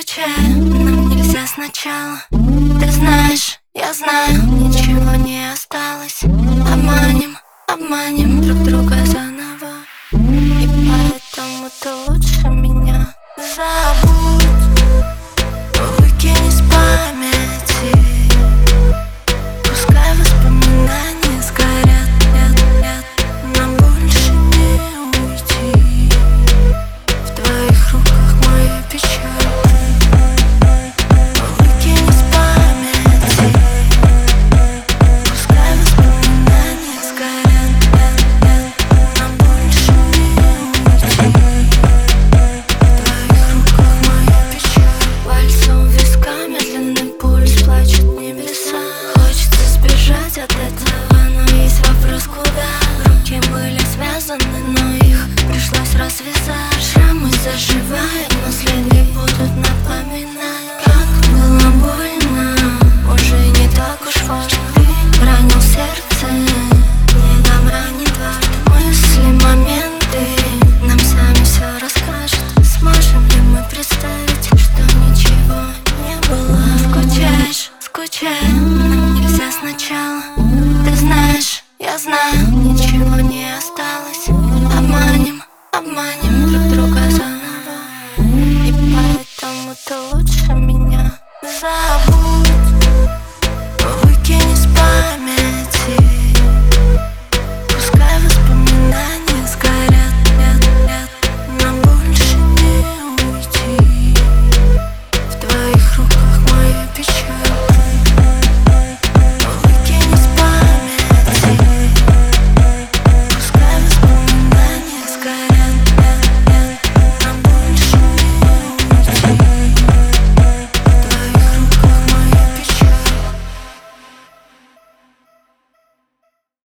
Скучаем, нам нельзя сначала. Ты знаешь, я знаю, ничего не осталось. Обманем, обманем друг друга заново. И поэтому ты лучше меня забудь. Выкинь из памяти. Пускай воспоминания сгорят. Нам больше не уйти. В твоих руках моя печаль. Выкинь из памяти. Пускай воспоминания сгорят. Нам больше не уйти. В твоих руках моя печаль. Пальцем в виска, медленный пульс, плачут небеса. Хочется сбежать от этого, но есть вопрос куда. Руки были связаны, но их пришлось развязать. Шрамы заживают, но следы будут напоминать. Как было больно, уже не так уж важно. Ты ранил сердце, не добра, не дважды. Мысли, моменты нам сами все расскажут. Сможем ли мы представить, что ничего не было? Скучаешь, скучаем, нам нельзя сначала. Ты знаешь, я знаю,